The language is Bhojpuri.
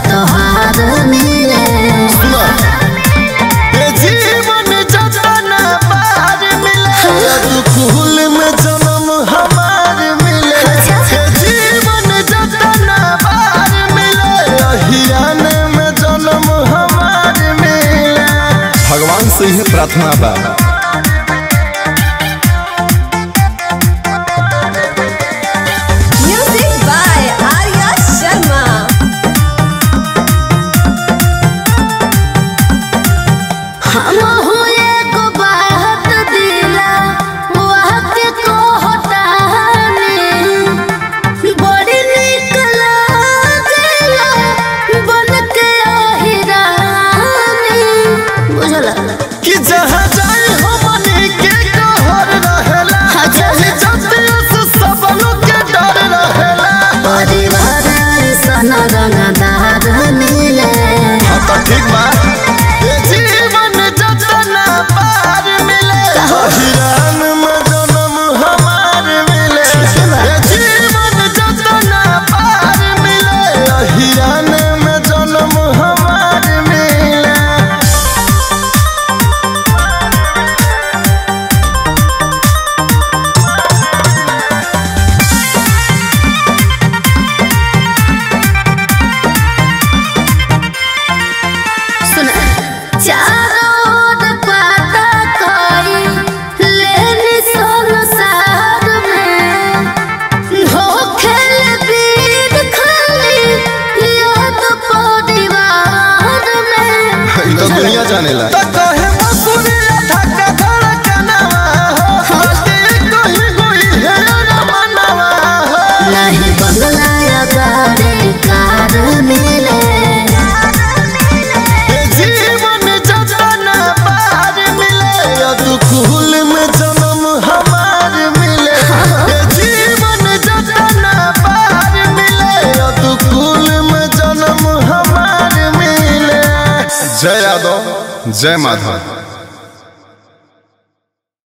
तोहार मिले। जीवन जतना पार मिले दुखुल में जन्म हमार मिले। जीवन जतना पार मिले हियान में जन्म हमार मिले। भगवान से ही प्रार्थना बा। कि जहाँ जाए हमनी के कहर रहेला, सब लोग के डर रहेला। परिवार सन रंगदार मिले। हाँ तो ठीक बा। जीवन जतना पार मिले हिरान में जन्म हमार मिले। जीवन जतना पार मिले हिरान में जन्म हमार मिले। चारों पाता कोई लेनी संसार में हो खेल बीत खाली याद परिवार में। तो दुनिया जाने ला तो कहे मसूरिया धक्का धड़कनवा हो कहीं कोई है ना मनवा हो। नहीं बंगला या गाड़ी कार मिले। दुखुल में जन्म हमार मिले। जीवन जतना पार मिले दुखुल में जन्म हमार मिले। जय यादव जय माधव।